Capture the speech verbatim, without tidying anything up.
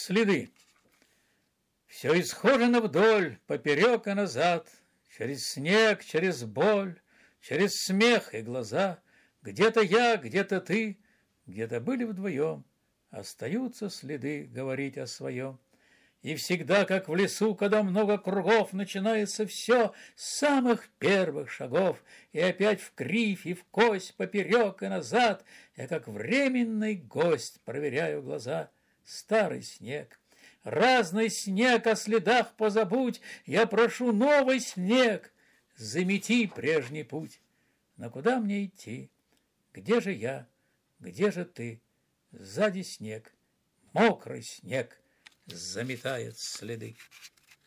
Следы. Все исхожено вдоль, поперек и назад, через снег, через боль, через смех и глаза. Где-то я, где-то ты, где-то были вдвоем. Остаются следы говорить о своем. И всегда, как в лесу, когда много кругов, начинается все с самых первых шагов, и опять в кривь и в кость, поперек и назад, я, как временный гость, проверяю глаза. Старый снег, разный снег, о следах позабудь, я прошу новый снег, замети прежний путь. Но куда мне идти? Где же я? Где же ты? Сзади снег, мокрый снег заметает следы.